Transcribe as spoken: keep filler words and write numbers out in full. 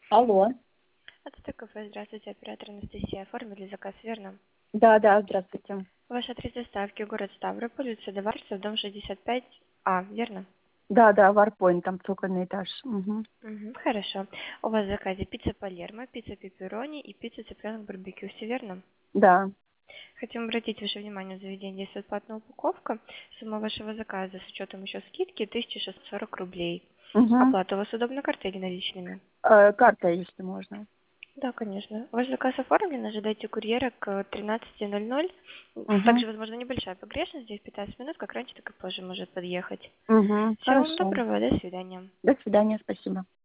Алло. Это кафе. Здравствуйте, оператор Анастасия. Оформили заказ, верно? Да, да, здравствуйте. Ваш адрес доставки город Ставрополь, улица Доварцев, дом шестьдесят пять А, верно? Да, да, Варпойнт, там цокольный этаж. Мгм. Угу, хорошо. У вас в заказе пицца Палермо, пицца пепперони и пицца цыпленок барбекю, все верно? Да. Хотим обратить ваше внимание, в заведении действует платная упаковка. Сумма вашего заказа с учетом еще скидки тысяча шестьсот сорок рублей. Угу. Оплата у вас удобна картой или наличными? Э, карта, если можно. Да, конечно. Ваш заказ оформлен, ожидайте курьера к тринадцати ноль ноль. Угу. Также, возможно, небольшая погрешность, здесь пятнадцать минут, как раньше, так и позже может подъехать. Угу. Всего вам Хорошо. доброго, до свидания. До свидания, спасибо.